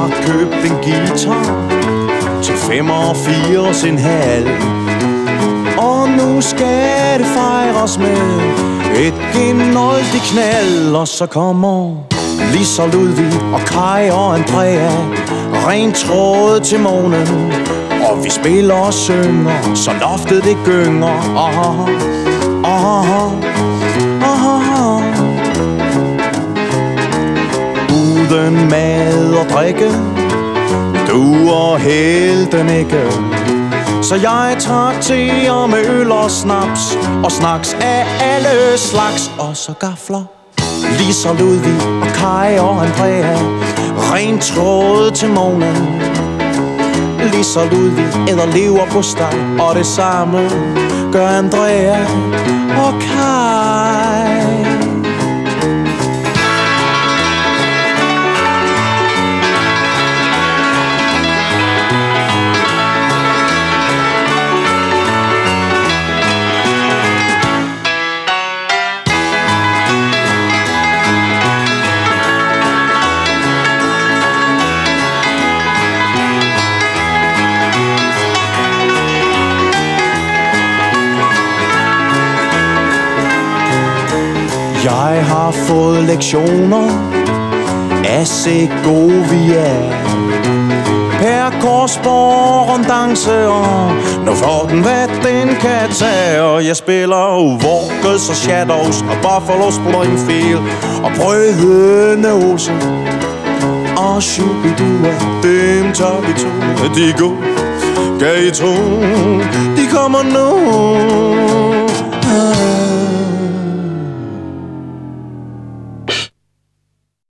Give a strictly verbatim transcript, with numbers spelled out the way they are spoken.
har købt en guitar til femogfirs en halv. Og nu skal det fejres med et genoldigt knald. Og så kommer Lisa, Ludvig og Kai og Andrea, rent tråd til månen. Og vi spiller og synger, så loftet det gynger. Ah, ah, ah. Uden mad og drikke duer helten ikke. Så jeg trakterer med øl og snaps og snacks af alle slags. Og så gafler Lisa, Ludvig og Kai og Andrea, rent tråd til månen. Lisa, Ludvig æder leverpostej, og det samme gør Andrea og Kai. Jeg har fået lektioner af Segovia, Per Korsborg rondance, og nu får den hvad den kan tage. Og jeg spiller Walkers og Shadows og Buffalo Springfield og Brødrene Olsen og Shubidua. Dem tager vi to, de går, kan I tro, de kommer nu.